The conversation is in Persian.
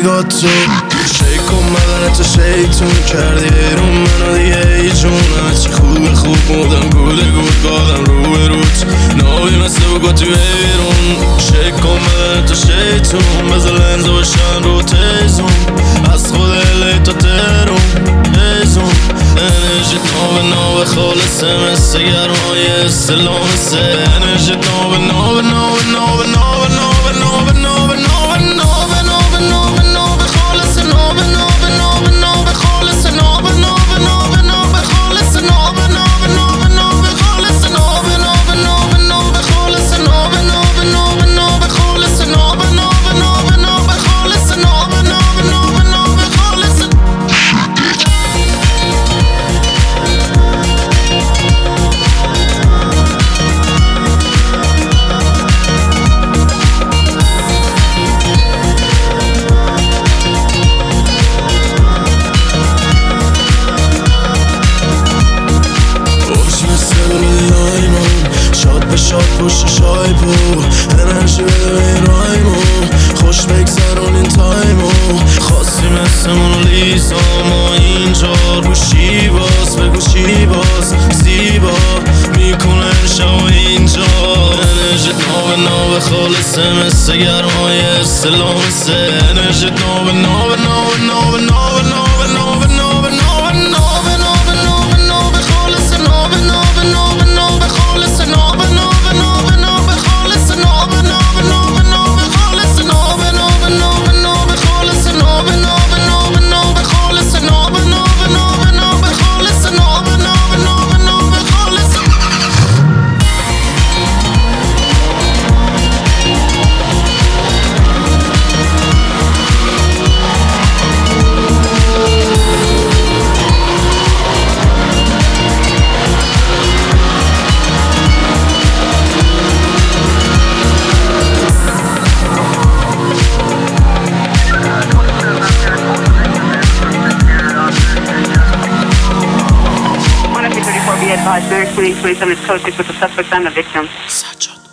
نگاه تو شیک کن بدنتو شیطون کردی بیرون منو دیگه ای جون چی خوبه خوب بودم گوده گود گادم رو به روت نابی مثل بگو تو بیرون شیک کن بدنتو شیطون بذار لنزو بشن رو تیزون از خود الی تا ترون تیزون انرژی نابه خالصه مثل گرمای استلام سه انرژی نابه خالص نابه خالص شاد پشت شایپو انرژی بده به این رایمو خوش بگذرون این تایمو خواستی مثلمونو لیزا ما اینجا رو شیباز بگو شیباز زیبا میکنه شب اینجا انرژی نابه خالصه مثل گرمای استلام سه انرژی نابه Very 2027 is closely with the suspect and the victim. سجاد